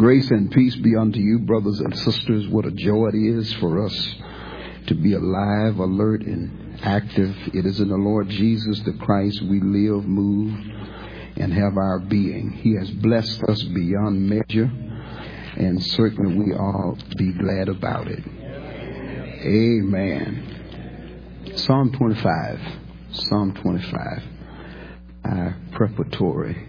Grace and peace be unto you, brothers and sisters. What a joy it is for us to be alive, alert, and active. It is in the Lord Jesus the Christ we live, move, and have our being. He has blessed us beyond measure, and certainly we all be glad about it. Amen. Psalm 25. Psalm 25. Our preparatory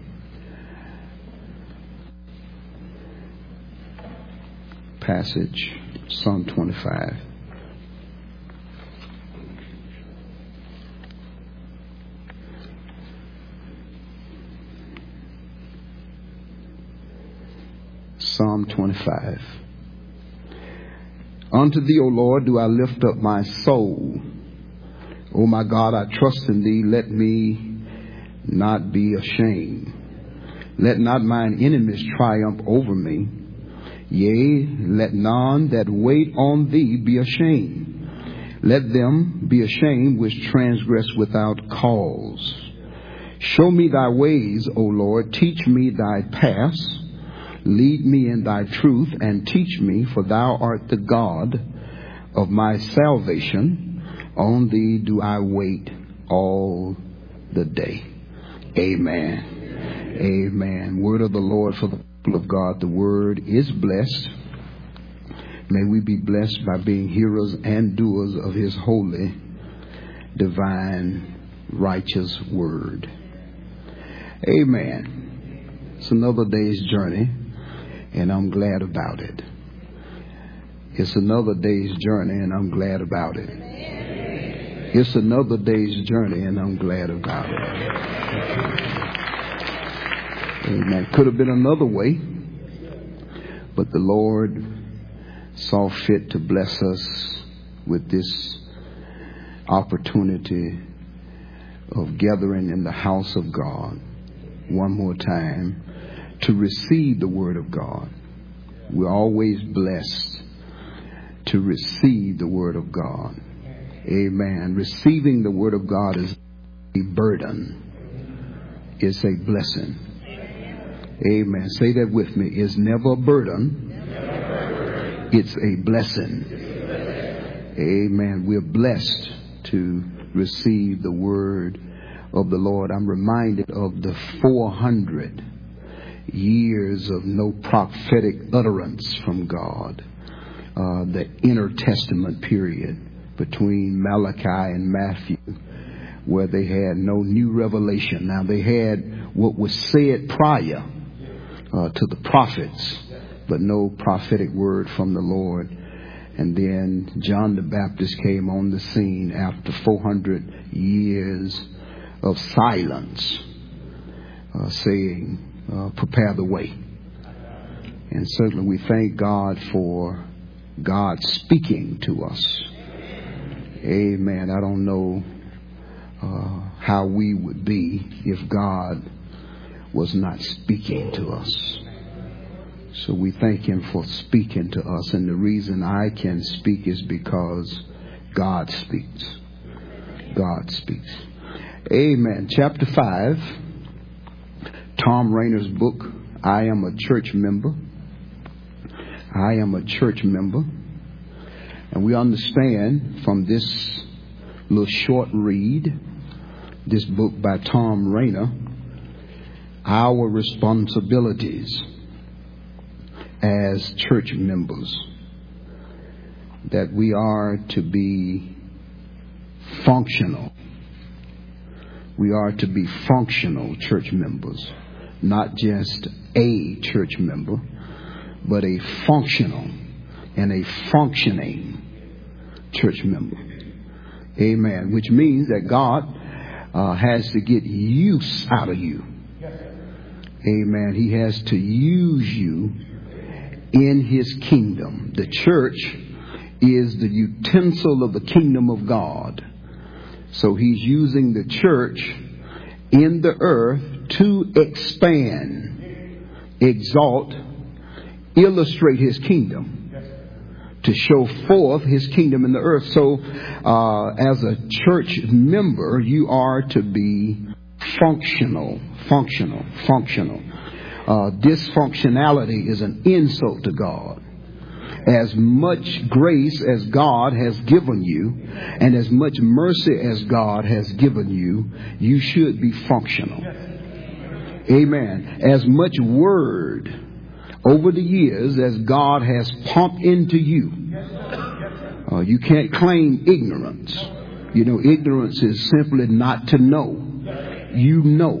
passage, Psalm 25. Psalm 25. Unto thee, O Lord, do I lift up my soul. O my God, I trust in thee. Let me not be ashamed. Let not mine enemies triumph over me. Yea, let none that wait on thee be ashamed. Let them be ashamed which transgress without cause. Show me thy ways, O Lord. Teach me thy paths. Lead me in thy truth and teach me, for thou art the God of my salvation. On thee do I wait all the day. Amen. Amen. Word of the Lord for the people of God. The word is blessed. May we be blessed by being hearers and doers of his holy, divine, righteous word. Amen. It's another day's journey, and I'm glad about it. It's another day's journey, and I'm glad about it. It's another day's journey, and I'm glad about it. Amen. Could have been another way, but the Lord saw fit to bless us with this opportunity of gathering in the house of God one more time to receive the word of God. We're always blessed to receive the word of God. Amen. Receiving the word of God is a burden. It's a blessing. Amen. Say that with me. It's never a burden. It's a blessing. Amen. We're blessed to receive the word of the Lord. I'm reminded of the 400 years of no prophetic utterance from God. The intertestament period between Malachi and Matthew, where they had no new revelation. Now they had what was said prior to the prophets, but no prophetic word from the Lord. And then John the Baptist came on the scene after 400 years of silence, saying, prepare the way. And certainly we thank God for God speaking to us. Amen. I don't know how we would be if God was not speaking to us. So we thank him for speaking to us. And the reason I can speak is because God speaks. God speaks. Amen. Chapter 5, Tom Rainer's book, I Am a Church Member. I am a church member. And we understand from this little short read, this book by Tom Rainer, our responsibilities as church members, that we are to be functional. We are to be functional church members, not just a church member, but a functional and a functioning church member. Amen. Which means that God has to get use out of you. Amen. He has to use you in his kingdom. The church is the utensil of the kingdom of God. So he's using the church in the earth to expand, exalt, illustrate his kingdom, to show forth his kingdom in the earth. So as a church member, you are to be functional. Dysfunctionality is an insult to God. As much grace as God has given you and as much mercy as God has given you, you should be functional. Amen. As much word over the years as God has pumped into you, you can't claim ignorance. You know, ignorance is simply not to know. You know.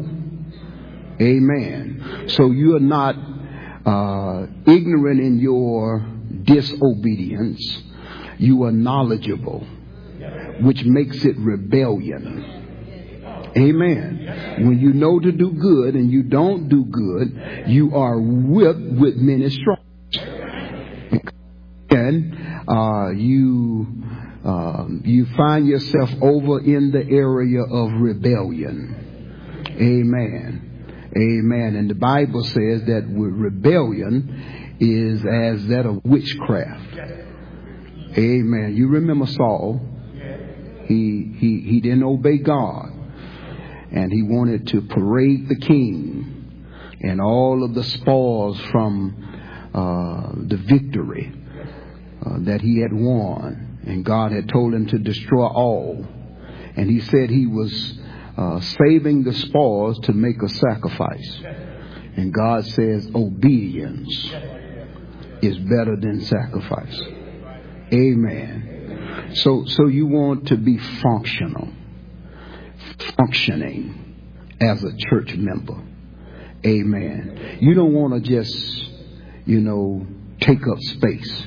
Amen. So you are not ignorant in your disobedience. You are knowledgeable, which makes it rebellion. Amen. When you know to do good and you don't do good, you are whipped with many stripes. And you find yourself over in the area of rebellion. Amen. Amen. And the Bible says that rebellion is as that of witchcraft. Amen. You remember Saul? He didn't obey God, and he wanted to parade the king and all of the spoils from the victory that he had won, and God had told him to destroy all, and he said he was saving the spoils to make a sacrifice, and God says obedience is better than sacrifice. Amen. So you want to be functioning as a church member. Amen. You don't want to just, take up space.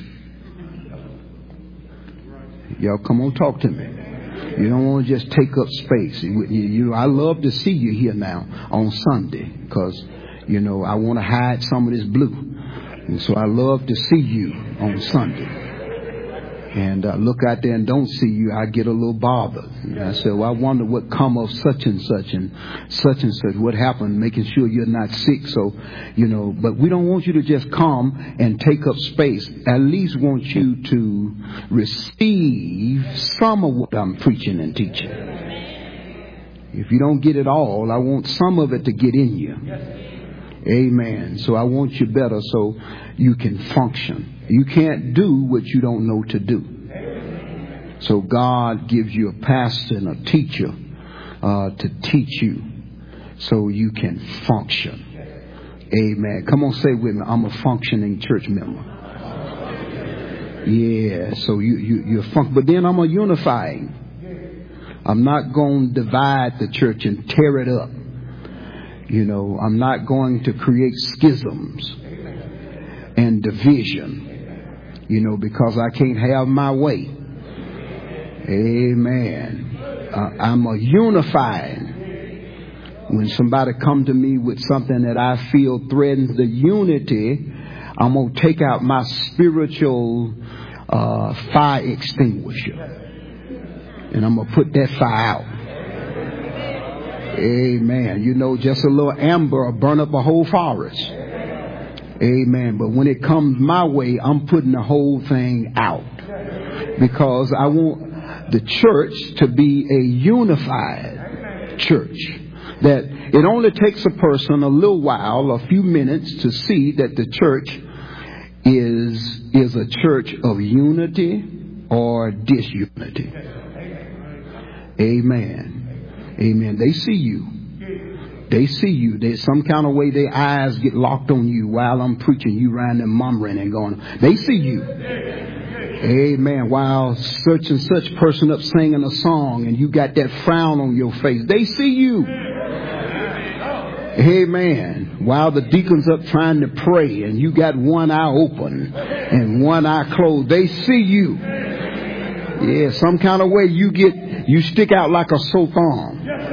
Y'all come on, talk to me. You don't want to just take up space. I love to see you here now on Sunday because, I want to hide some of this blue. And so I love to see you on Sunday. And look out there and don't see you, I get a little bothered. And I said, well, I wonder what come of such and such and such and such. What happened, making sure you're not sick. So, but we don't want you to just come and take up space. At least want you to receive some of what I'm preaching and teaching. If you don't get it all, I want some of it to get in you. Amen. So I want you better so you can function. You can't do what you don't know to do. So God gives you a pastor and a teacher to teach you so you can function. Amen. Come on, say with me, I'm a functioning church member. Yeah, so you're but then I'm a unifying. I'm not going to divide the church and tear it up. I'm not going to create schisms and division, because I can't have my way. Amen. I'm a unifying. When somebody come to me with something that I feel threatens the unity, I'm going to take out my spiritual fire extinguisher. And I'm going to put that fire out. Amen. Just a little amber will burn up a whole forest. Amen. But when it comes my way, I'm putting the whole thing out. Because I want the church to be a unified church. That it only takes a person a little while, a few minutes, to see that the church is a church of unity or disunity. Amen. Amen. They see you. They see you. There's some kind of way their eyes get locked on you while I'm preaching. You around there murmuring and going. They see you. Amen. While such and such person up singing a song and you got that frown on your face. They see you. Amen. While the deacon's up trying to pray and you got one eye open and one eye closed. They see you. Yeah, some kind of way you stick out like a sore thumb.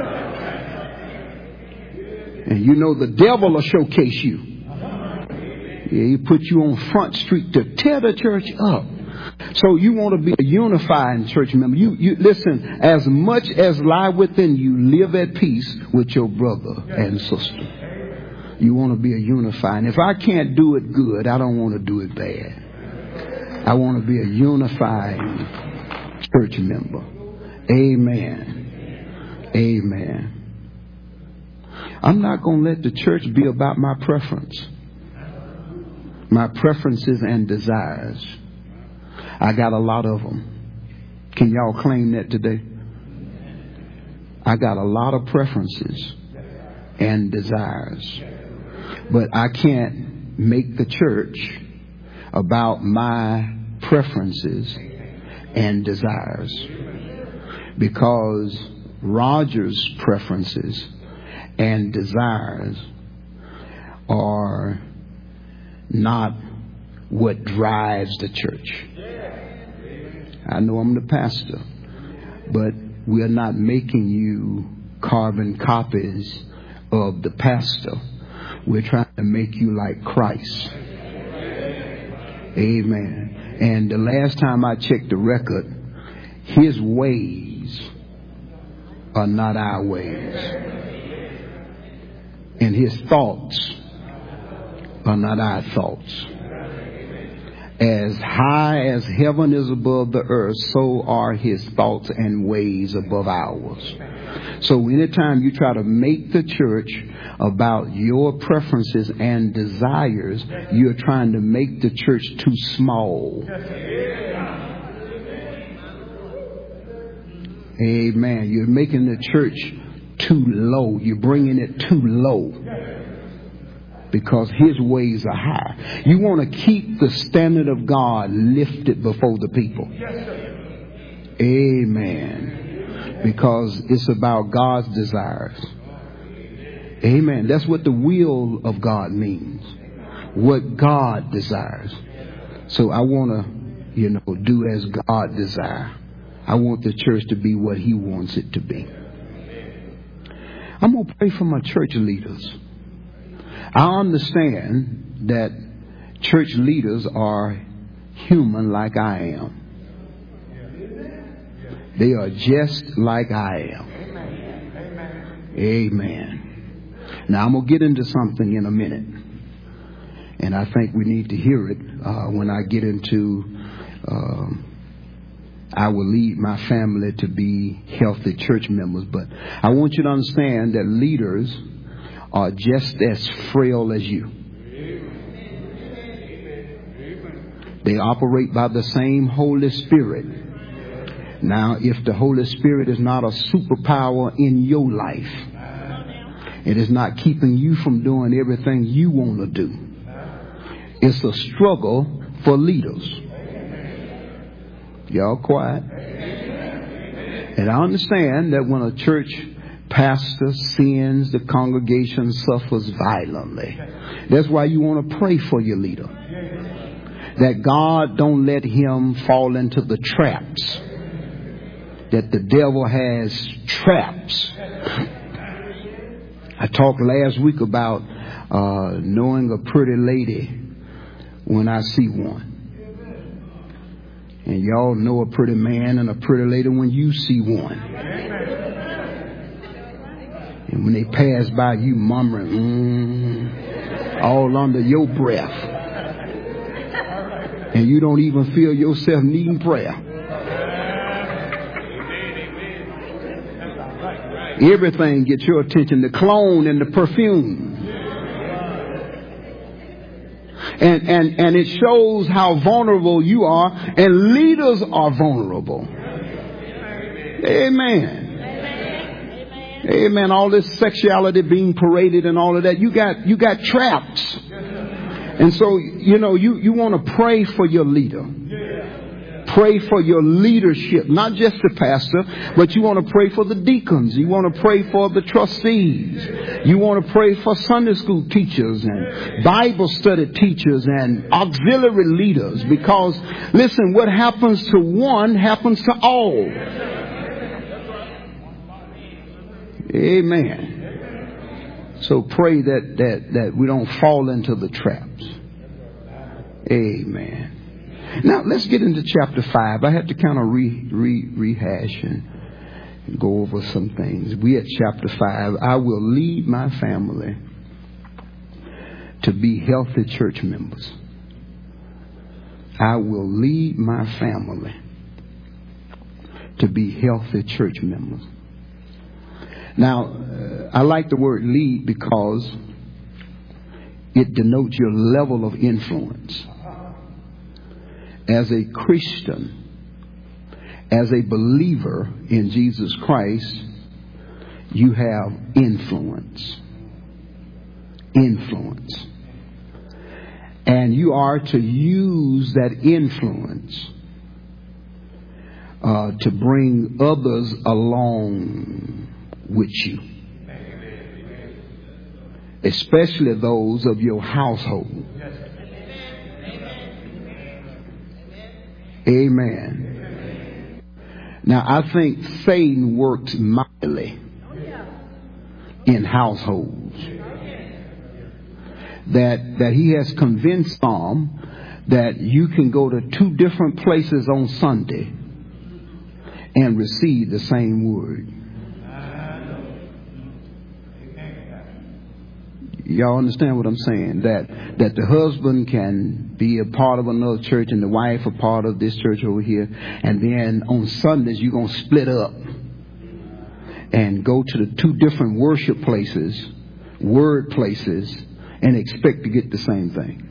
And the devil will showcase you. Yeah, he put you on Front Street to tear the church up. So you want to be a unified church member. You listen, as much as lie within you, live at peace with your brother and sister. You want to be a unified. And if I can't do it good, I don't want to do it bad. I want to be a unified church member. Amen. Amen. I'm not going to let the church be about my preference. My preferences and desires. I got a lot of them. Can y'all claim that today? I got a lot of preferences and desires. But I can't make the church about my preferences and desires. Because Roger's preferences and desires are not what drives the church. I know I'm the pastor, but we're not making you carbon copies of the pastor. We're trying to make you like Christ. Amen. And the last time I checked the record, his ways are not our ways. And his thoughts are not our thoughts. As high as heaven is above the earth, so are his thoughts and ways above ours. So anytime you try to make the church about your preferences and desires, you're trying to make the church too small. Amen. You're making the church too low. You're bringing it too low. Because his ways are high. You want to keep the standard of God lifted before the people. Amen. Because it's about God's desires. Amen. That's what the will of God means. What God desires. So I want to, do as God desires. I want the church to be what he wants it to be. I'm going to pray for my church leaders. I understand that church leaders are human like I am. They are just like I am. Amen. Now I'm going to get into something in a minute. And I think we need to hear it when I get into I will lead my family to be healthy church members. But I want you to understand that leaders are just as frail as you. They operate by the same Holy Spirit. Now, if the Holy Spirit is not a superpower in your life, it is not keeping you from doing everything you want to do. It's a struggle for leaders. Y'all quiet. And I understand that when a church pastor sins, the congregation suffers violently. That's why you want to pray for your leader. That God don't let him fall into the traps. That the devil has traps. I talked last week about knowing a pretty lady when I see one. And y'all know a pretty man and a pretty lady when you see one. And when they pass by, you murmuring, all under your breath. And you don't even feel yourself needing prayer. Everything gets your attention, the cologne and the perfume. And it shows how vulnerable you are, and leaders are vulnerable. Amen. Amen. All this sexuality being paraded and all of that, you got traps. And so, you want to pray for your leader. Pray for your leadership, not just the pastor, but you want to pray for the deacons. You want to pray for the trustees. You want to pray for Sunday school teachers and Bible study teachers and auxiliary leaders. Because, listen, what happens to one happens to all. Amen. So pray that we don't fall into the traps. Amen. Now, let's get into chapter 5. I had to kind of rehash and go over some things. We at chapter 5. I will lead my family to be healthy church members. I will lead my family to be healthy church members. Now, I like the word lead because it denotes your level of influence. As a Christian, as a believer in Jesus Christ, you have influence. Influence. And you are to use that influence to bring others along with you. Especially those of your household. Amen. Now, I think Satan works mightily in households. That he has convinced some that you can go to two different places on Sunday and receive the same word. Y'all understand what I'm saying? That the husband can be a part of another church and the wife a part of this church over here. And then on Sundays you're going to split up and go to the two different worship places, word places, and expect to get the same thing.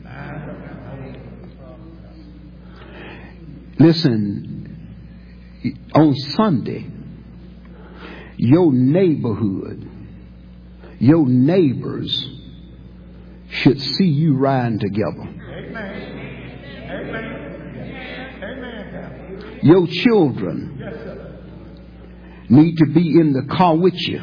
Listen, on Sunday, your neighborhood, your neighbors should see you riding together. Amen. Your children need to be in the car with you,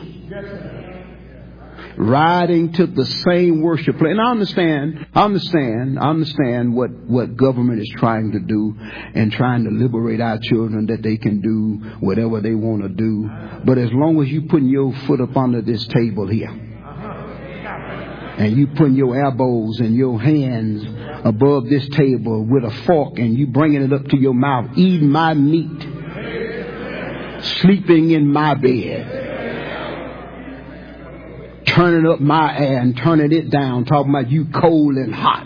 riding to the same worship place. And I understand what government is trying to do and trying to liberate our children that they can do whatever they want to do. But as long as you putting your foot up under this table here, and you putting your elbows and your hands above this table with a fork and you bringing it up to your mouth, eating my meat, sleeping in my bed, turning up my air and turning it down, talking about you cold and hot.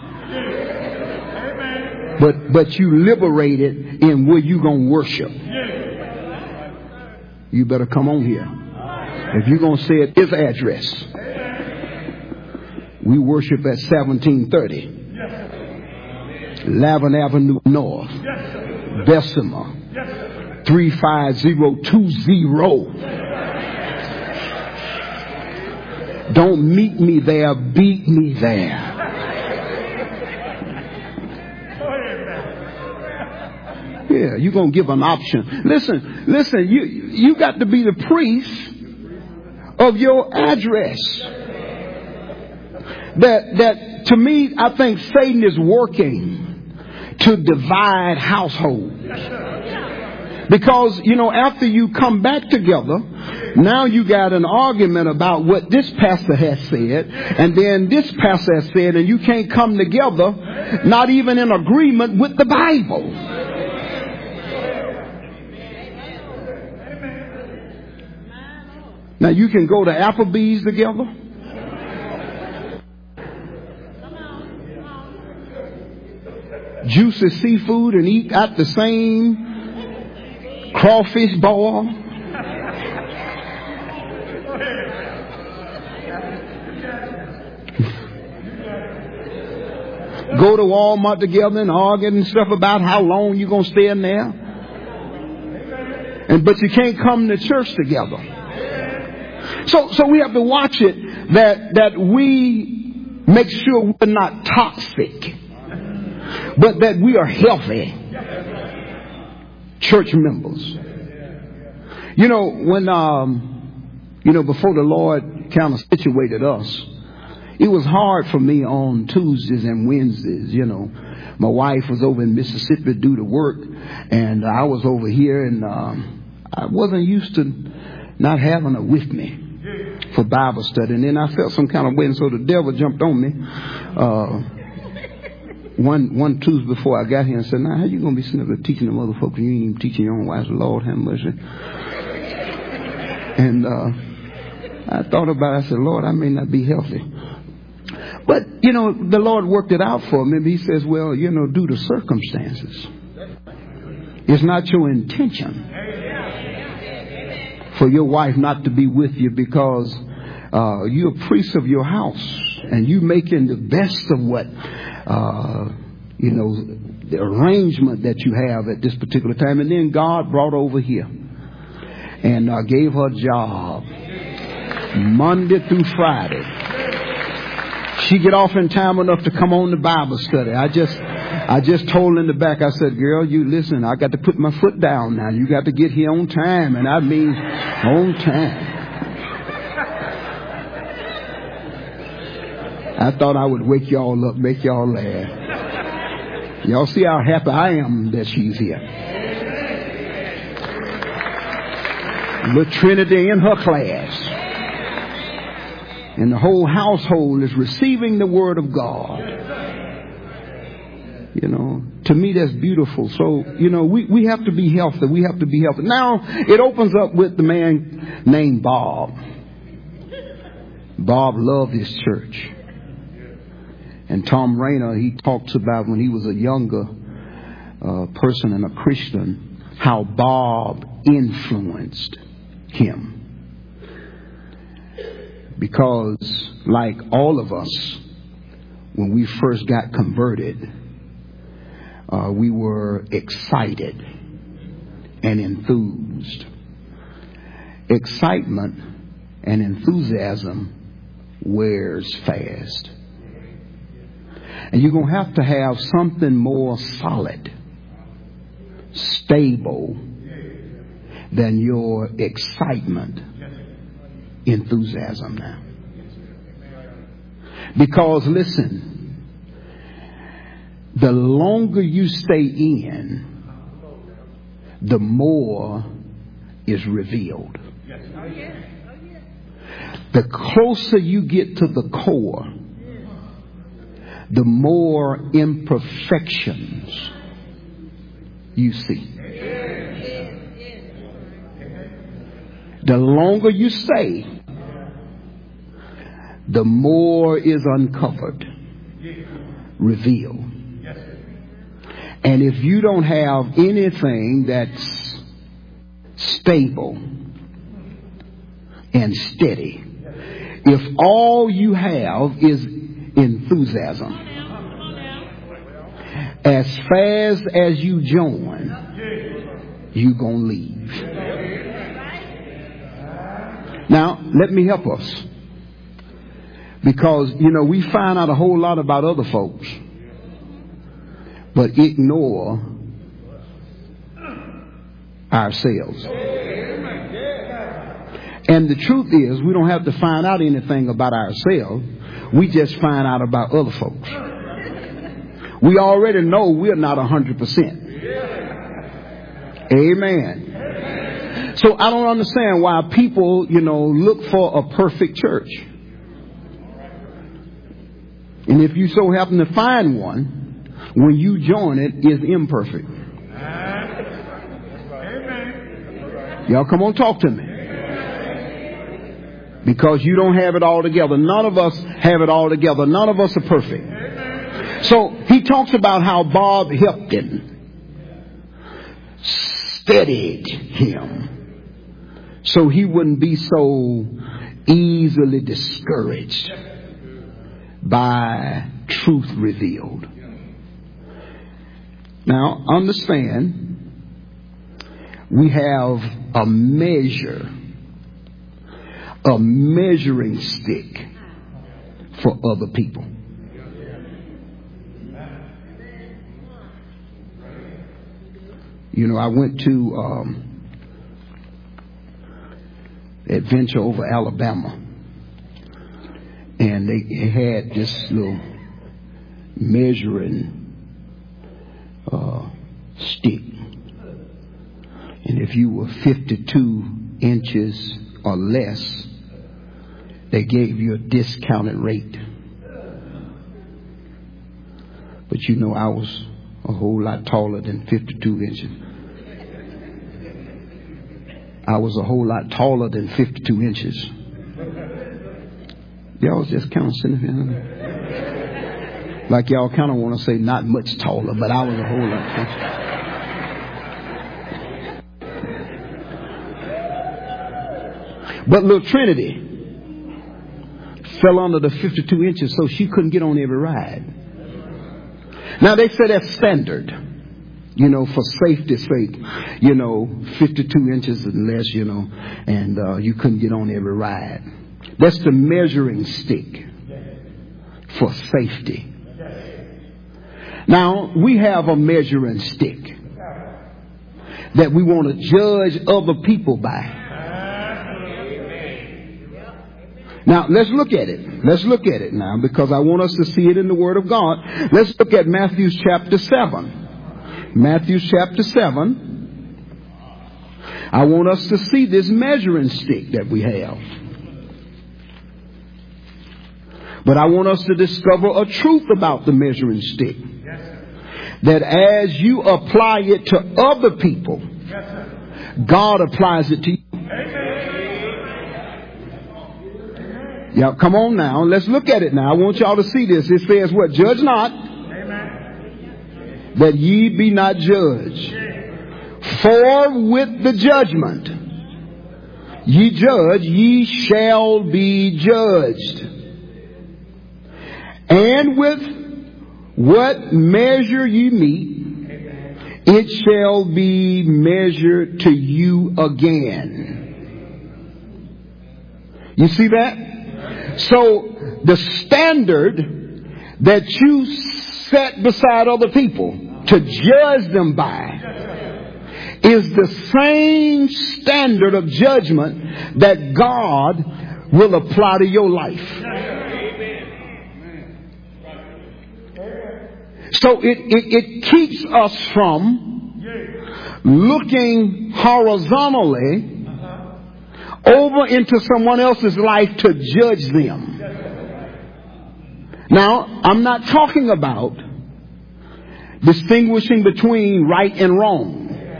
But you liberated in where you gonna worship. You better come on here. If you're gonna say at this address, we worship at 1730 Lavin Avenue North, Bessemer, 35020. Don't meet me there, beat me there. Yeah, you're going to give an option. Listen, you got to be the priest of your address. That to me, I think Satan is working to divide households. Because, after you come back together, now you got an argument about what this pastor has said, and then this pastor has said, and you can't come together, not even in agreement with the Bible. Now you can go to Applebee's together. Juicy seafood and eat at the same crawfish boil. Go to Walmart together and argue and stuff about how long you're going to stay in there. But you can't come to church together. So we have to watch it that we make sure we're not toxic, but that we are healthy church members. When before the Lord kind of situated us, it was hard for me on Tuesdays and Wednesdays. My wife was over in Mississippi due to work, and I was over here, and I wasn't used to not having her with me for Bible study. And then I felt some kind of way, and so the devil jumped on me one Tuesday before I got here and said, "Now, how you going to be sitting up there teaching them other folks and you ain't even teaching your own wives? Lord have mercy." And I thought about it. I said, "Lord, I may not be healthy." But, the Lord worked it out for me. He says, well, due to circumstances. It's not your intention for your wife not to be with you because you're a priest of your house and you making the best of what, the arrangement that you have at this particular time. And then God brought over here and gave her a job Monday through Friday. She get off in time enough to come on the Bible study. I just told her in the back, I said, girl, you listen, I got to put my foot down now. You got to get here on time. And I mean on time. I thought I would wake y'all up, make y'all laugh. Y'all see how happy I am that she's here. Little Trinity in her class. And the whole household is receiving the word of God. To me that's beautiful. So, we have to be healthy. We have to be healthy. Now, it opens up with the man named Bob. Bob loved his church. And Tom Rainer, he talks about when he was a younger person and a Christian, how Bob influenced him. Because like all of us, when we first got converted, we were excited and enthused. Excitement and enthusiasm wears fast. And you're going to have something more solid, stable than your excitement, enthusiasm now. Because listen, the longer you stay in, the more is revealed. The closer you get to the core, the more imperfections you see. The longer you stay, the more is uncovered, revealed. And if you don't have anything that's stable and steady, if all you have is enthusiasm, as fast as you join, you're going to leave. Now, let me help us. Because, we find out a whole lot about other folks, but ignore ourselves. And the truth is, we don't have to find out anything about ourselves. We just find out about other folks. We already know we're not 100%. Amen. So I don't understand why people, look for a perfect church. And if you so happen to find one, when you join it, is imperfect. Y'all come on, talk to me. Because you don't have it all together. None of us have it all together. None of us are perfect. So he talks about how Bob helped him, steadied him, so he wouldn't be so easily discouraged by truth revealed. Now, understand, we have a measure, a measuring stick for other people. I went to Adventure over Alabama, and they had this little measuring stick. And if you were 52 inches or less, they gave you a discounted rate. But I was a whole lot taller than 52 inches. I was a whole lot taller than 52 inches. Y'all was just kind of sitting here. Like y'all kind of want to say not much taller, but I was a whole lot taller. But little Trinity fell under the 52 inches, so she couldn't get on every ride. Now, they say that's standard, for safety's sake, 52 inches and less, and you couldn't get on every ride. That's the measuring stick for safety. Now, we have a measuring stick that we want to judge other people by. Now, let's look at it. Let's look at it now, because I want us to see it in the Word of God. Let's look at Matthew chapter 7. Matthew chapter 7. I want us to see this measuring stick that we have. But I want us to discover a truth about the measuring stick. That as you apply it to other people, God applies it to you. Yeah, come on now. Let's look at it now. I want y'all to see this. It says what? Judge not, that ye be not judged. For with the judgment ye judge, ye shall be judged. And with what measure ye meet, it shall be measured to you again. You see that? So the standard that you set beside other people to judge them by is the same standard of judgment that God will apply to your life. So it keeps us from looking horizontally over into someone else's life to judge them. Now, I'm not talking about distinguishing between right and wrong.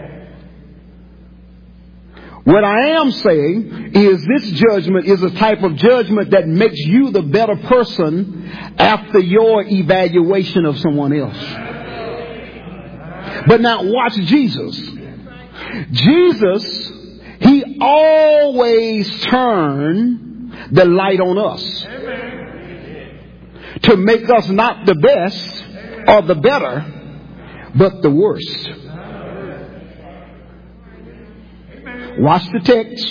What I am saying is this judgment is a type of judgment that makes you the better person after your evaluation of someone else. But now watch Jesus. Jesus, He always turned the light on us to make us not the best or the better, but the worst. Watch the text.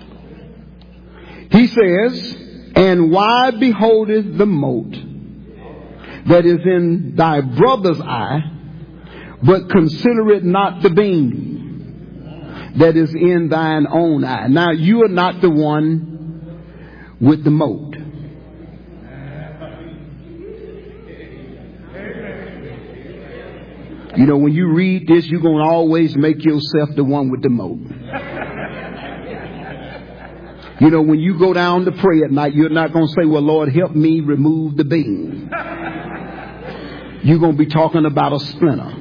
He says, and why beholdeth the mote that is in thy brother's eye, but consider it not the beam that is in thine own eye? Now, you are not the one with the mote. When you read this, you're going to always make yourself the one with the mote. When you go down to pray at night, you're not going to say, well, Lord, help me remove the beam. You're going to be talking about a splinter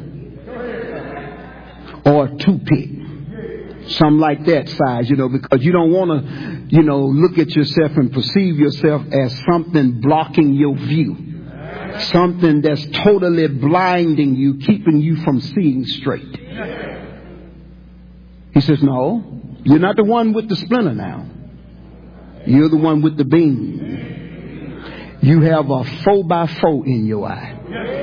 or a toothpick. Something like that size, because you don't want to, look at yourself and perceive yourself as something blocking your view. Something that's totally blinding you, keeping you from seeing straight. He says, no, you're not the one with the splinter now. You're the one with the beam. You have a 4x4 in your eye.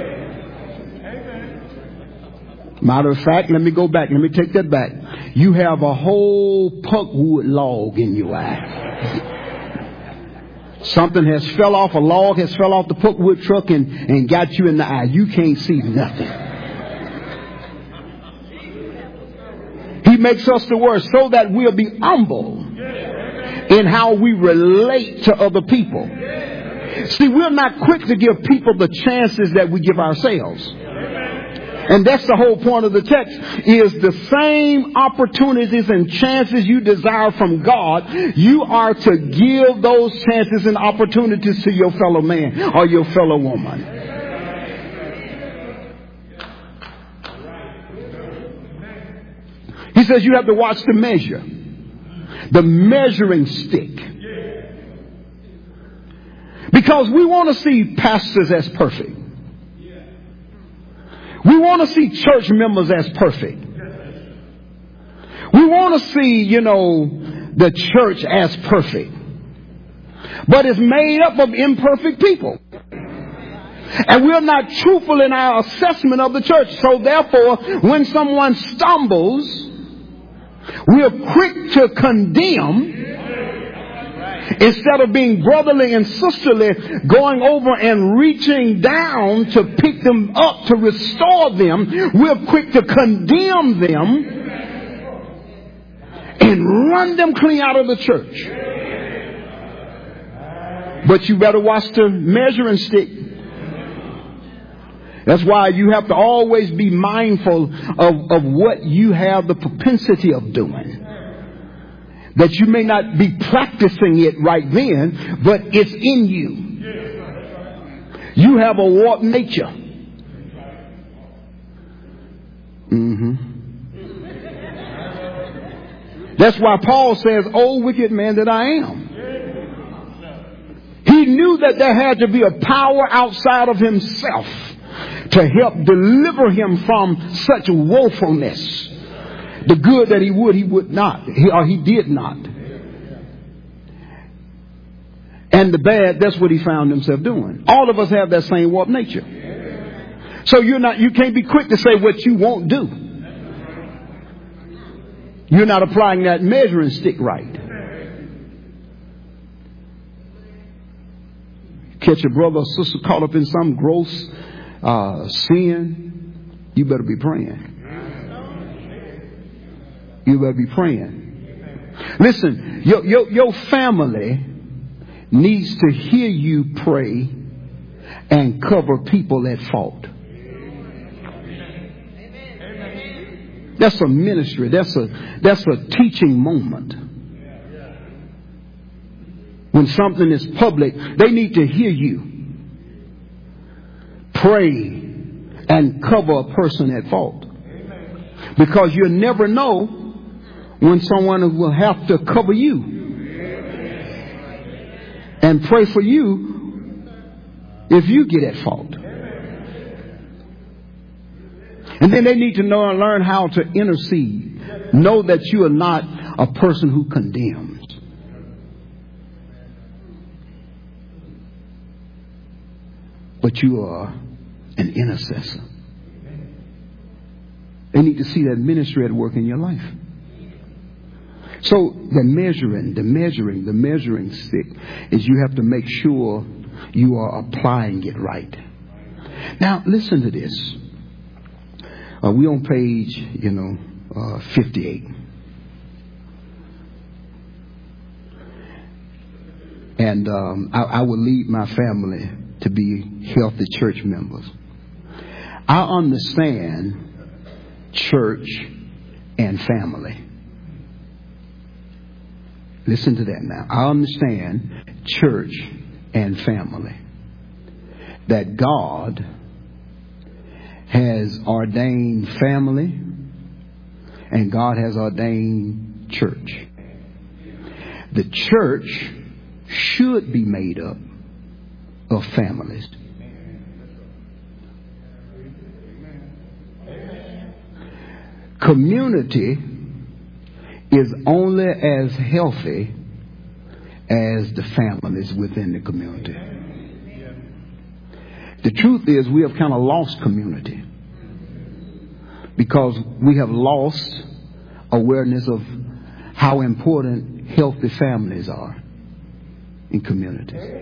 Matter of fact, let me go back. Let me take that back. You have a whole pulpwood log in your eye. Something has fell off, a log has fell off the pulpwood truck and got you in the eye. You can't see nothing. He makes us the worst so that we'll be humble in how we relate to other people. See, we're not quick to give people the chances that we give ourselves. And that's the whole point of the text, is the same opportunities and chances you desire from God, you are to give those chances and opportunities to your fellow man or your fellow woman. He says you have to watch the measure, the measuring stick. Because we want to see pastors as perfect. We want to see church members as perfect. We want to see, the church as perfect. But it's made up of imperfect people. And we're not truthful in our assessment of the church. So therefore, when someone stumbles, we're quick to condemn instead of being brotherly and sisterly, going over and reaching down to pick them up, to restore them. We're quick to condemn them and run them clean out of the church. But you better watch the measuring stick. That's why you have to always be mindful of what you have the propensity of doing. That you may not be practicing it right then, but it's in you. You have a warped nature. That's why Paul says, "O wicked man that I am." He knew that there had to be a power outside of himself to help deliver him from such woefulness. The good that he would not, he did not. And the bad, that's what he found himself doing. All of us have that same warped nature. So you can't be quick to say what you won't do. You're not applying that measuring stick right. Catch a brother or sister caught up in some gross sin, you better be praying. You better be praying. Listen, your family needs to hear you pray and cover people at fault. That's a ministry. That's a teaching moment. When something is public, they need to hear you pray and cover a person at fault. Because you'll never know when someone will have to cover you and pray for you if you get at fault. And then they need to know and learn how to intercede. Know that you are not a person who condemns. But you are an intercessor. They need to see that ministry at work in your life. So the measuring stick is you have to make sure you are applying it right. Now listen to this. We on page, 58. And I would lead my family to be healthy church members. I understand church and family. Listen to that now. I understand church and family. That God has ordained family and God has ordained church. The church should be made up of families. Community is only as healthy as the families within the community. The truth is we have kind of lost community because we have lost awareness of how important healthy families are in communities.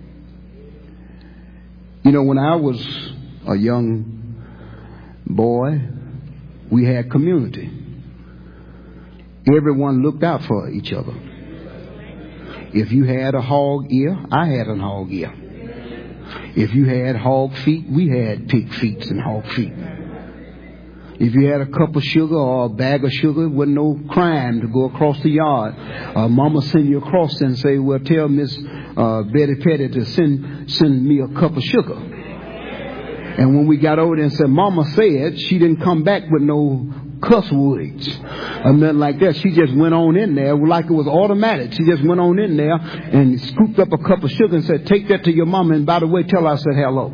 When I was a young boy, we had community. Everyone looked out for each other. If you had a hog ear, I had a hog ear. If you had hog feet, we had pig feet and hog feet. If you had a cup of sugar or a bag of sugar, it wasn't no crime to go across the yard. Mama send you across and say, well, tell Miss Betty Petty to send me a cup of sugar. And when we got over there and said, Mama said, she didn't come back with no cuss words or nothing like that. She just went on in there like it was automatic. She just went on in there and scooped up a cup of sugar and said, take that to your mama. And by the way, tell her I said hello.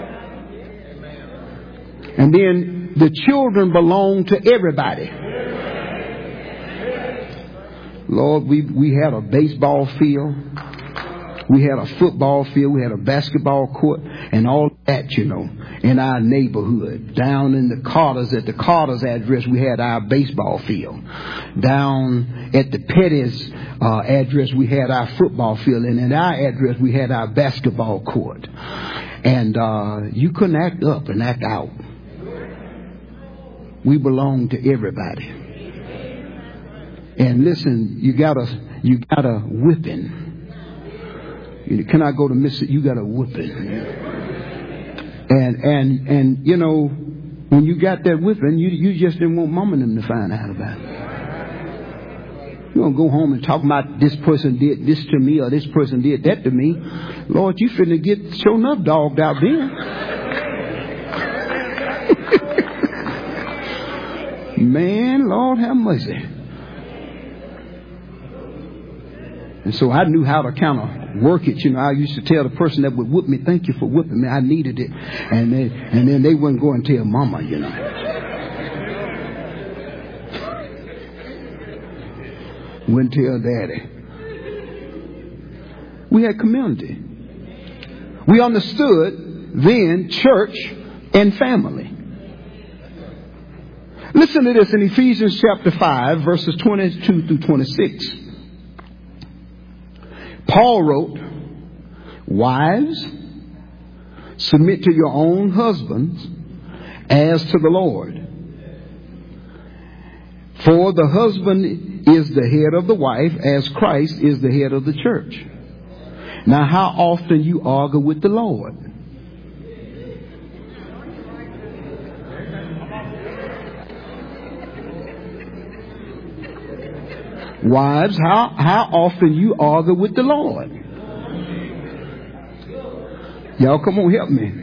And then the children belong to everybody. Lord, we had a baseball field. We had a football field. We had a basketball court and all that, in our neighborhood. Down in the Carters, at the Carters address, we had our baseball field. Down at the Petty's address, we had our football field. And at our address, we had our basketball court. And you couldn't act up and act out. We belong to everybody. And listen, you got a whipping. Can I go to Mississippi? You got a whipping. And when you got that whipping, you just didn't want mama and them to find out about it. You don't go home and talk about this person did this to me or this person did that to me. Lord, you finna get sure enough dogged out there. Man, Lord have mercy. And so I knew how to kind of work it. I used to tell the person that would whip me, thank you for whipping me. I needed it. And then they wouldn't go and tell mama, Wouldn't tell daddy. We had community. We understood then church and family. Listen to this in Ephesians chapter 5, verses 22 through 26. Paul wrote, wives, submit to your own husbands as to the Lord. For the husband is the head of the wife, as Christ is the head of the church. Now, how often you argue with the Lord? Wives, how often you argue with the Lord? Y'all come on, help me.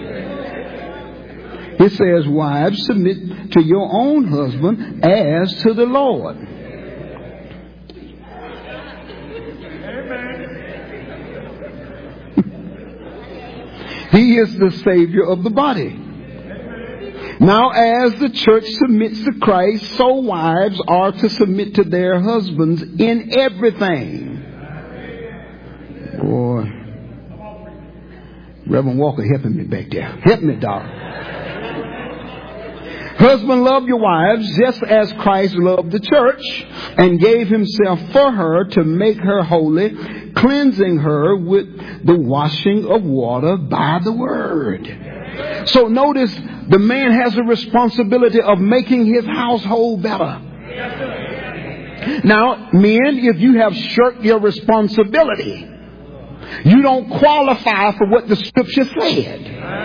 It says, wives, submit to your own husband as to the Lord. He is the Savior of the body. Now, as the church submits to Christ, so wives are to submit to their husbands in everything. Boy, Reverend Walker helping me back there. Help me, Doc. Husband, love your wives just as Christ loved the church and gave himself for her to make her holy, cleansing her with the washing of water by the word. So notice the man has a responsibility of making his household better. Now, men, if you have shirked your responsibility, you don't qualify for what the scripture said.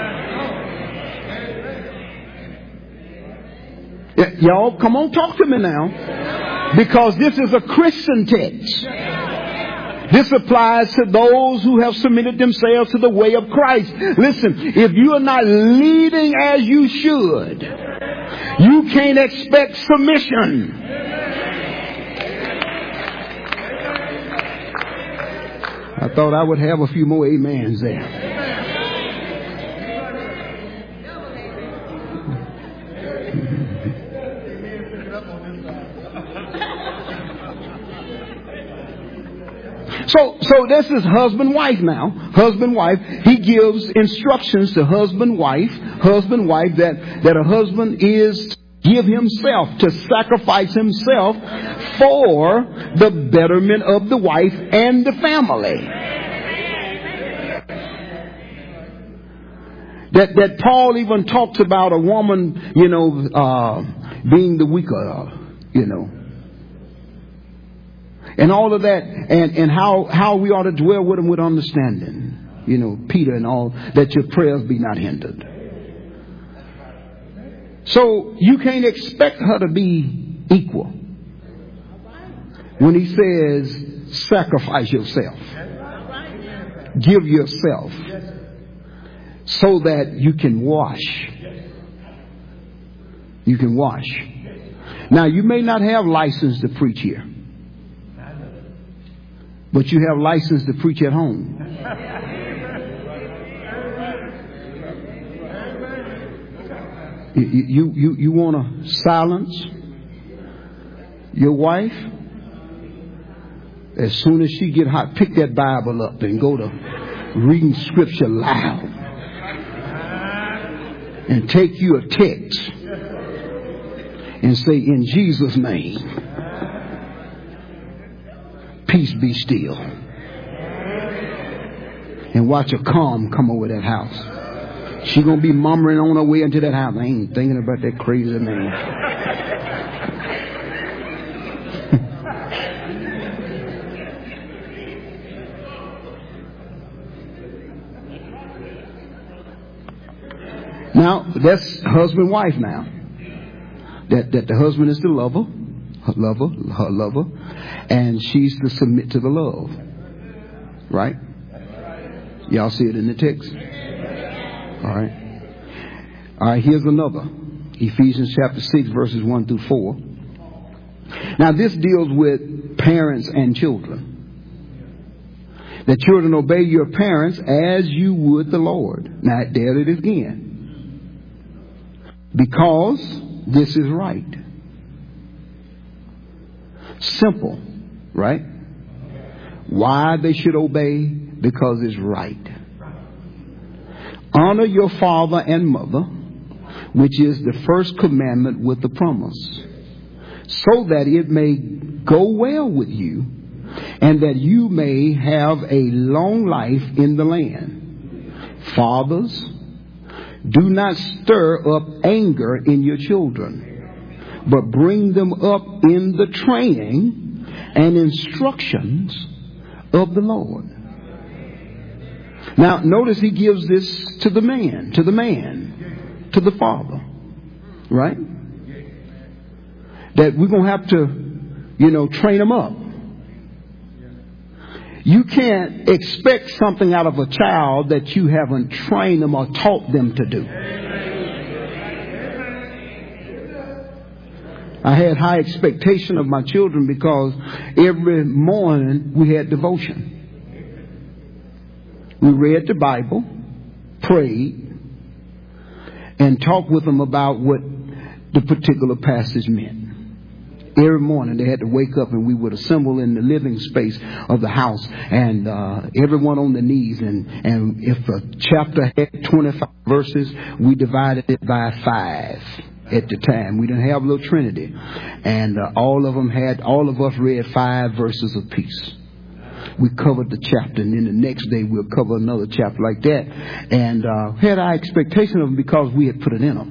Y'all, come on, talk to me now. Because this is a Christian text. This applies to those who have submitted themselves to the way of Christ. Listen, if you are not leading as you should, you can't expect submission. I thought I would have a few more amens there. So this is husband-wife now. Husband-wife. He gives instructions to husband-wife that a husband is to give himself, to sacrifice himself for the betterment of the wife and the family. That Paul even talks about a woman, being the weaker, and all of that, and how we ought to dwell with them with understanding. Peter and all, that your prayers be not hindered. So you can't expect her to be equal. When he says, sacrifice yourself. Give yourself. So that you can wash. You can wash. Now, you may not have license to preach here. But you have license to preach at home. You want to silence your wife? As soon as she get hot, pick that Bible up and go to reading scripture loud. And take you a text and say, in Jesus' name, peace be still. And watch a calm come over that house. She gonna be murmuring on her way into that house. I ain't thinking about that crazy man. Now, that's husband-wife now. That the husband is the lover, her lover, and she's to submit to the love. Right? Y'all see it in the text? All right, here's another. Ephesians chapter 6, verses 1 through 4. Now, this deals with parents and children. The children, obey your parents as you would the Lord. Now, there it is again. Because this is right. Simple, right? Why they should obey? Because it's right. Honor your father and mother, which is the first commandment with the promise, so that it may go well with you, and that you may have a long life in the land. Fathers, do not stir up anger in your children, but bring them up in the training and instructions of the Lord. Now, notice he gives this to the man, to the father, right? That we're going to have to, train them up. You can't expect something out of a child that you haven't trained them or taught them to do. I had high expectation of my children because every morning we had devotion. We read the Bible, prayed, and talked with them about what the particular passage meant. Every morning they had to wake up and we would assemble in the living space of the house, and everyone on the knees. And if a chapter had 25 verses, we divided it by 5 at the time. We didn't have a little Trinity. And all of us read 5 verses apiece. We covered the chapter, and then the next day we'll cover another chapter like that. And had our expectation of them because we had put it in them.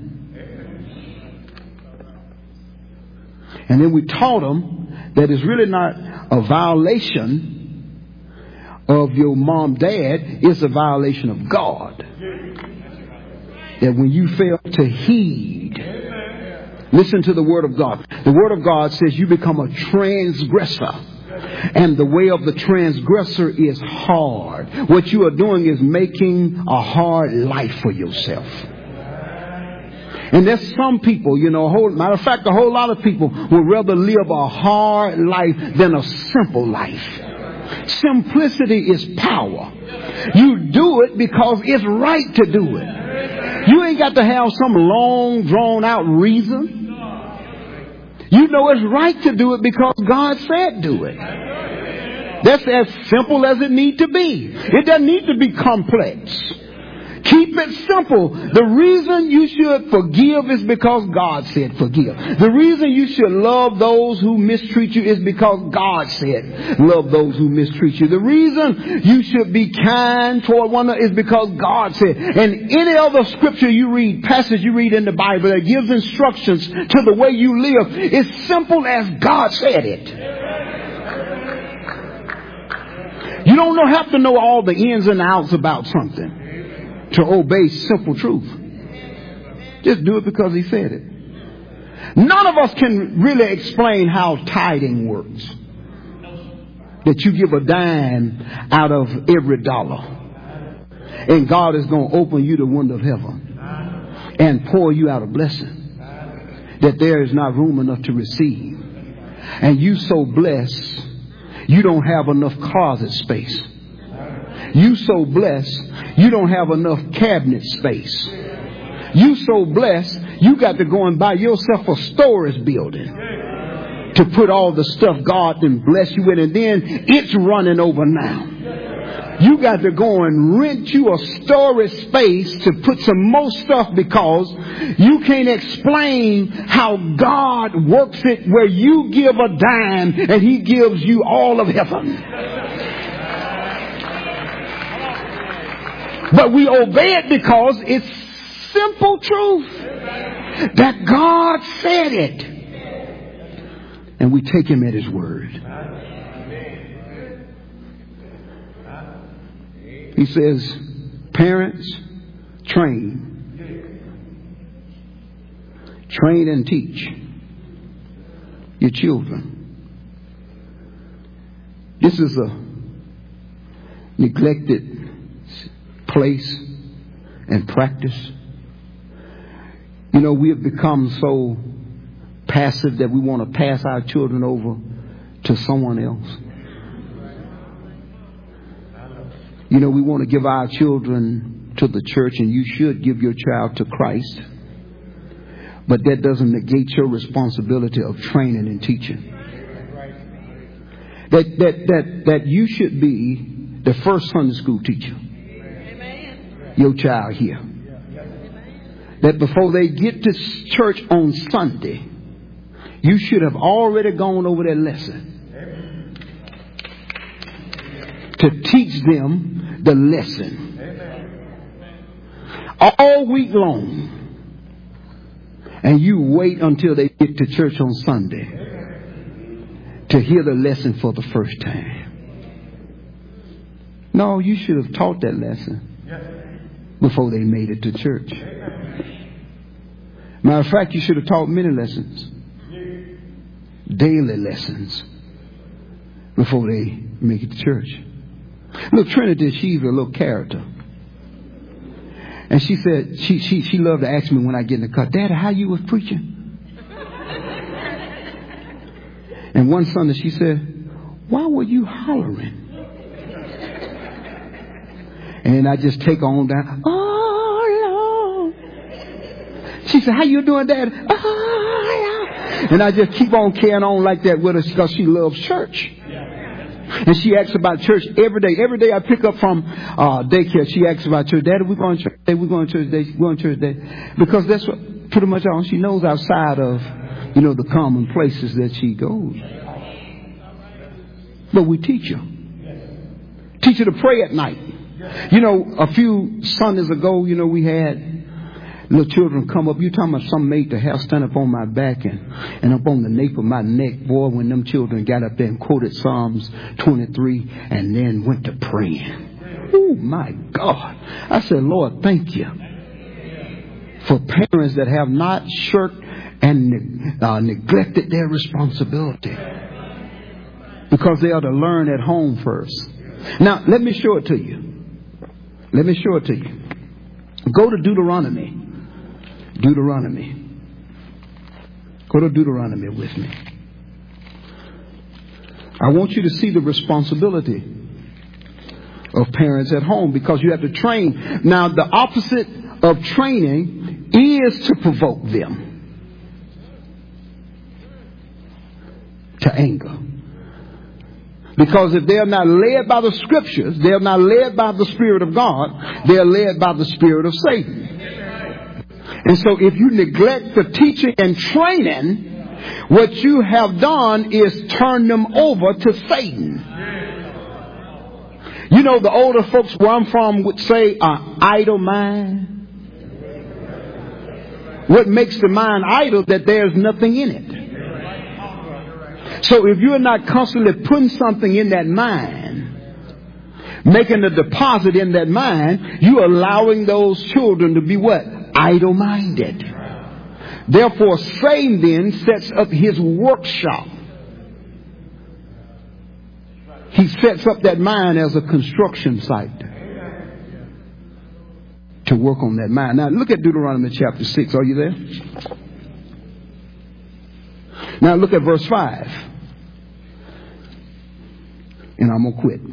And then we taught them that it's really not a violation of your mom, dad. It's a violation of God. That when you fail to heed, listen to the Word of God. The Word of God says you become a transgressor. And the way of the transgressor is hard. What you are doing is making a hard life for yourself. And there's some people, matter of fact, a whole lot of people would rather live a hard life than a simple life. Simplicity is power. You do it because it's right to do it. You ain't got to have some long, drawn out reason. You know it's right to do it because God said do it. That's as simple as it needs to be. It doesn't need to be complex. Keep it simple. The reason you should forgive is because God said forgive. The reason you should love those who mistreat you is because God said love those who mistreat you. The reason you should be kind toward one another is because God said. And any other scripture passage you read in the Bible that gives instructions to the way you live is simple as God said it. You don't have to know all the ins and outs about something to obey simple truth. Just do it because he said it. None of us can really explain how tithing works. That you give a dime out of every dollar, and God is going to open you the window of heaven and pour you out a blessing that there is not room enough to receive. And you so blessed, you don't have enough closet space. You so blessed, you don't have enough cabinet space. You so blessed, you got to go and buy yourself a storage building to put all the stuff God can bless you with, and then it's running over now. You got to go and rent you a storage space to put some more stuff, because you can't explain how God works it where you give a dime and He gives you all of heaven. But we obey it because it's simple truth that God said it. And we take Him at His word. He says, parents, train and teach your children. This is a neglected place and practice. You know, we have become so passive that we want to pass our children over to someone else. You know, we want to give our children to the church, and you should give your child to Christ. But that doesn't negate your responsibility of training and teaching. That you should be the first Sunday school teacher. Your child here. That before they get to church on Sunday, you should have already gone over that lesson to teach them the lesson. All week long. And you wait until they get to church on Sunday to hear the lesson for the first time. No, you should have taught that lesson before they made it to church. Matter of fact, you should have taught many lessons. Daily lessons before they make it to church. Look, Trinity, she's a little character. And she said, she loved to ask me when I get in the car, Daddy, how you was preaching? And one Sunday she said, why were you hollering? And I just take on down, oh, Lord. She said, how you doing, Daddy? Oh, Lord. And I just keep on carrying on like that with her because she loves church. And she asks about church every day. Every day I pick up from daycare, she asks about church. Daddy, we're going to church today. We're going to church today. We're going to church today. Because that's what pretty much all she knows outside of, you know, the common places that she goes. But we teach her. Teach her to pray at night. You know, a few Sundays ago, you know, we had little children come up. You talking about some made the hair stand up on my back and up on the nape of my neck. Boy, when them children got up there and quoted Psalms 23 and then went to praying. Oh, my God. I said, Lord, thank you for parents that have not shirked and neglected their responsibility. Because they are to learn at home first. Now, let me show it to you. Let me show it to you. Go to Deuteronomy. Go to Deuteronomy with me. I want you to see the responsibility of parents at home, because you have to train. Now, the opposite of training is to provoke them to anger. Because if they're not led by the scriptures, they're not led by the Spirit of God, they're led by the Spirit of Satan. And so if you neglect the teaching and training, what you have done is turn them over to Satan. You know, the older folks where I'm from would say, idle mind. What makes the mind idle? That there's nothing in it. So if you're not constantly putting something in that mind, making a deposit in that mind, you're allowing those children to be what? Idle-minded. Therefore, Satan then sets up his workshop. He sets up that mind as a construction site to work on that mind. Now, look at Deuteronomy chapter 6. Are you there? Now, look at verse 5. And I'm going to quit.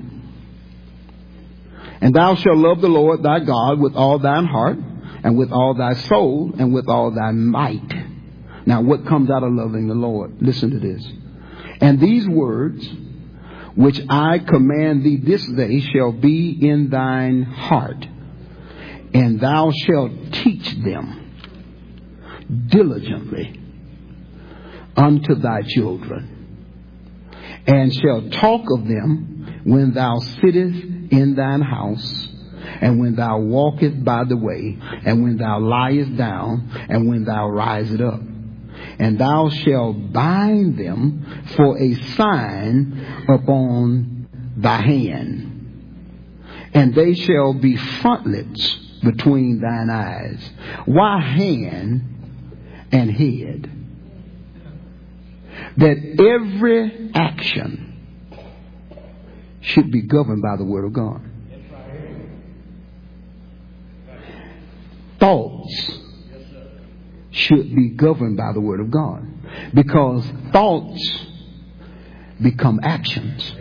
And thou shalt love the Lord thy God with all thine heart, and with all thy soul, and with all thy might. Now, what comes out of loving the Lord? Listen to this. And these words which I command thee this day shall be in thine heart, and thou shalt teach them diligently unto thy children, and shalt talk of them when thou sittest in thine house, and when thou walkest by the way, and when thou liest down, and when thou risest up. And thou shalt bind them for a sign upon thy hand, and they shall be frontlets between thine eyes. Why hand and head? That every action should be governed by the Word of God. Thoughts should be governed by the Word of God, because thoughts become actions.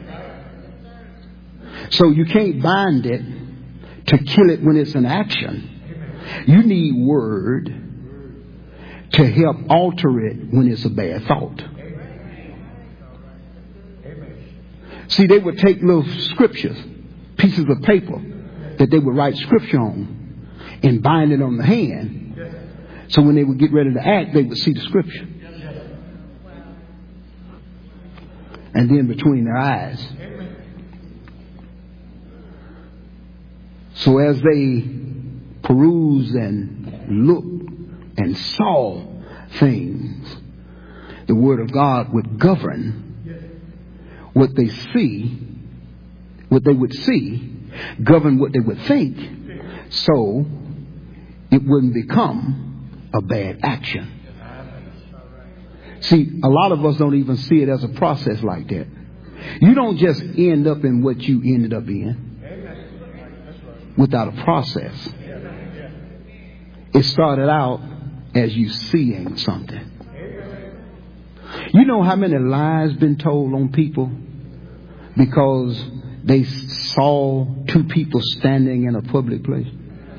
So you can't bind it to kill it when it's an action. You need Word to help alter it when it's a bad thought. See, they would take little scriptures, pieces of paper that they would write scripture on, and bind it on the hand. So when they would get ready to act, they would see the scripture. And then between their eyes. So as they perused and looked and saw things, the Word of God would govern what they see, what they would see, govern what they would think, so it wouldn't become a bad action. See, a lot of us don't even see it as a process like that. You don't just end up in what you ended up in without a process. It started out as you seeing something. You know how many lies been told on people because they saw two people standing in a public place?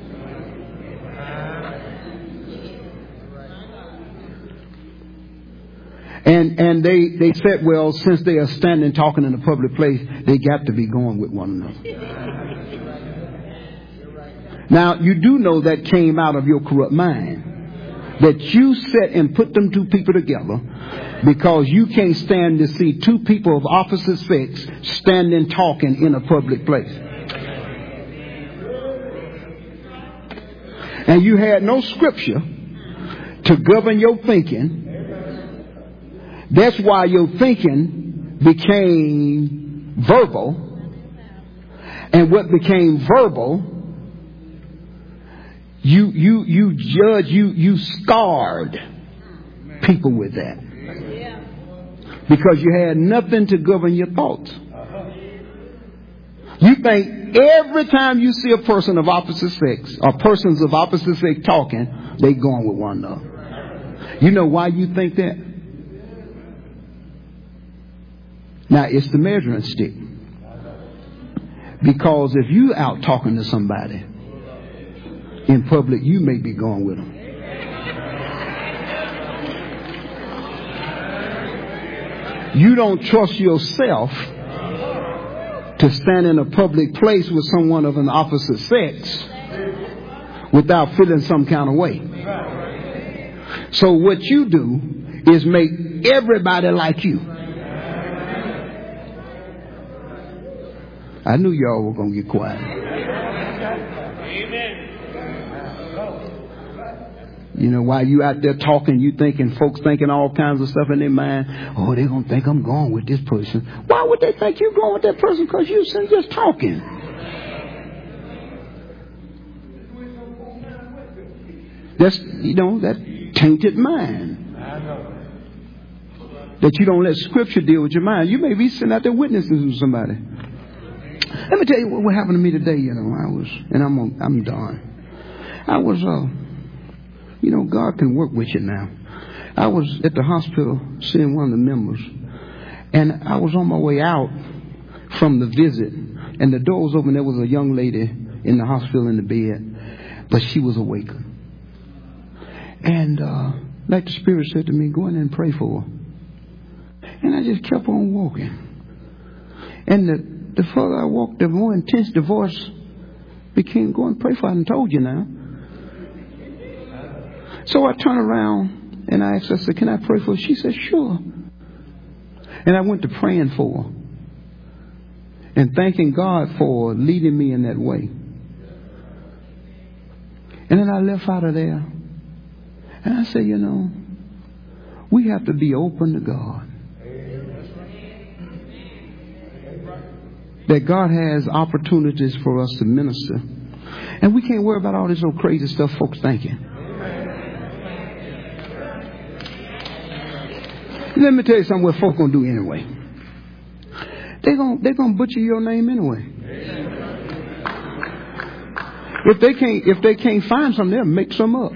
And they said, well, since they are standing talking in a public place, they got to be going with one another. Now, you do know that came out of your corrupt mind. That you set and put them two people together because you can't stand to see two people of opposite sex standing talking in a public place. And you had no scripture to govern your thinking. That's why your thinking became verbal. And what became verbal, you judge, you scarred people with that. Because you had nothing to govern your thoughts. You think every time you see a person of opposite sex or persons of opposite sex talking, they going with one another. You know why you think that? Now, it's the measuring stick. Because if you out talking to somebody in public, you may be going with them. You don't trust yourself to stand in a public place with someone of an opposite sex without feeling some kind of way. So what you do is make everybody like you. I knew y'all were going to get quiet. Amen. You know, while you out there talking, you thinking, folks thinking all kinds of stuff in their mind. Oh, they're going to think I'm going with this person. Why would they think you're going with that person? Because you're just talking. That's, that tainted mind. That you don't let Scripture deal with your mind. You may be sitting out there witnessing to somebody. Let me tell you what happened to me today. I'm done. I was, God can work with you now. I was at the hospital seeing one of the members, and I was on my way out from the visit, and the door was open. There was a young lady in the hospital in the bed, but she was awake. And like the Spirit said to me, go in and pray for her. And I just kept on walking. And the further I walked, the more intense the voice became. Go and pray for her. I told you now. So I turned around and I asked her, I said, can I pray for her? She said, sure. And I went to praying for her and thanking God for leading me in that way. And then I left out of there. And I said, we have to be open to God. That God has opportunities for us to minister. And we can't worry about all this old crazy stuff folks thinking. Let me tell you something what folks going to do anyway. They're gonna butcher your name anyway. If they can't find something, they'll make some up.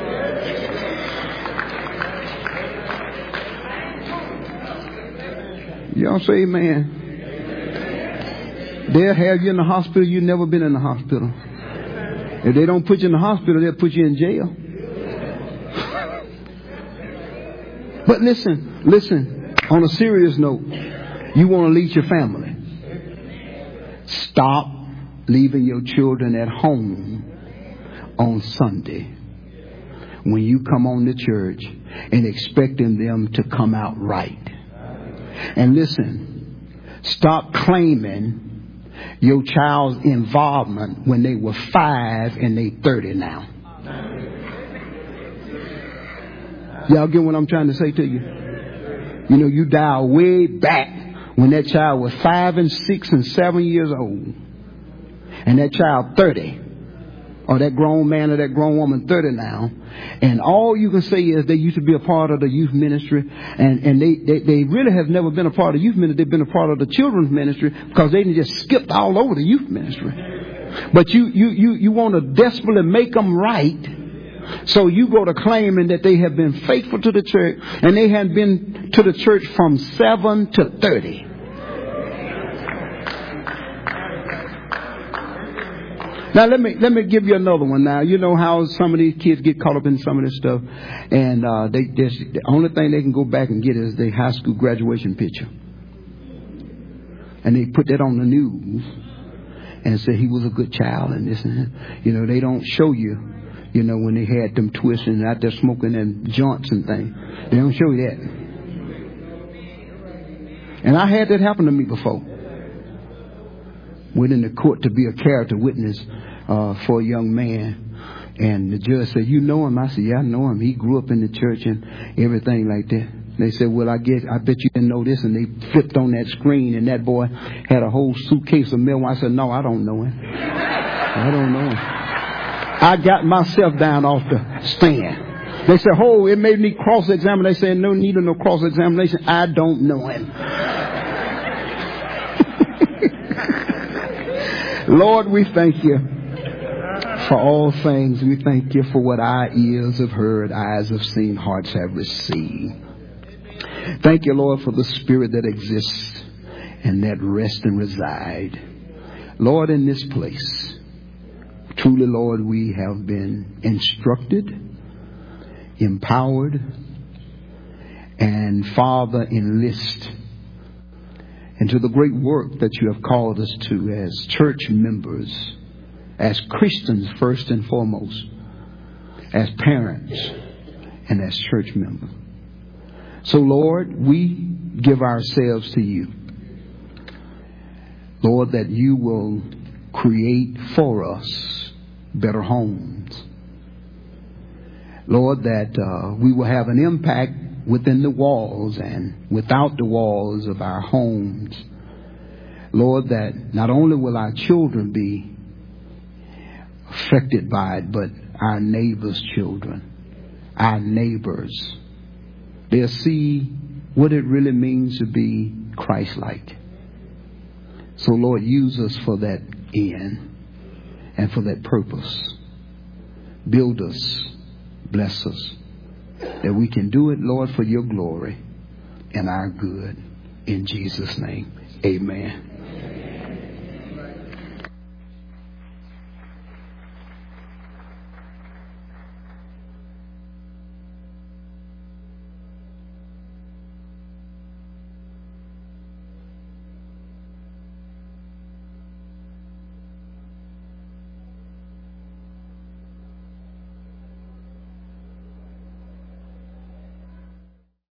Y'all say amen. They'll have you in the hospital. You've never been in the hospital. If they don't put you in the hospital, they'll put you in jail. But listen, on a serious note, you want to lead your family. Stop leaving your children at home on Sunday when you come on to church and expecting them to come out right. And listen, stop claiming your child's involvement when they were 5 and they 30 now. Y'all get what I'm trying to say to you? You dial way back when that child was 5 and 6 and 7 years old. And that child 30. Or that grown man or that grown woman 30 now. And all you can say is they used to be a part of the youth ministry. And they really have never been a part of the youth ministry. They've been a part of the children's ministry because they just skipped all over the youth ministry. But you want to desperately make them right. So you go to claiming that they have been faithful to the church and they had been to the church from 7 to 30. Now let me give you another one. Now you know how some of these kids get caught up in some of this stuff, and the only thing they can go back and get is their high school graduation picture, and they put that on the news and say he was a good child and this and that. They don't show you, when they had them twisting out there smoking and joints and things. They don't show you that. And I had that happen to me before. Went in the court to be a character witness for a young man. And the judge said, you know him? I said, yeah, I know him. He grew up in the church and everything like that. They said, well, I bet you didn't know this. And they flipped on that screen and that boy had a whole suitcase of mail. I said, no, I don't know him. I don't know him. I got myself down off the stand. They said, oh, it made me cross-examine. They said, no need of no cross-examination. I don't know him. Lord, we thank you for all things. We thank you for what our ears have heard, eyes have seen, hearts have received. Thank you, Lord, for the spirit that exists and that rests and reside. Lord, in this place, truly, Lord, we have been instructed, empowered, and, Father, enlist into the great work that you have called us to as church members, as Christians first and foremost, as parents, and as church members. So, Lord, we give ourselves to you. Lord, that you will create for us better homes. Lord, that we will have an impact within the walls and without the walls of our homes. Lord, that not only will our children be affected by it, but our neighbors' children, our neighbors. They'll see what it really means to be Christ-like. So, Lord, use us for that end and for that purpose. Build us, bless us, that we can do it, Lord, for your glory and our good. In Jesus' name, amen.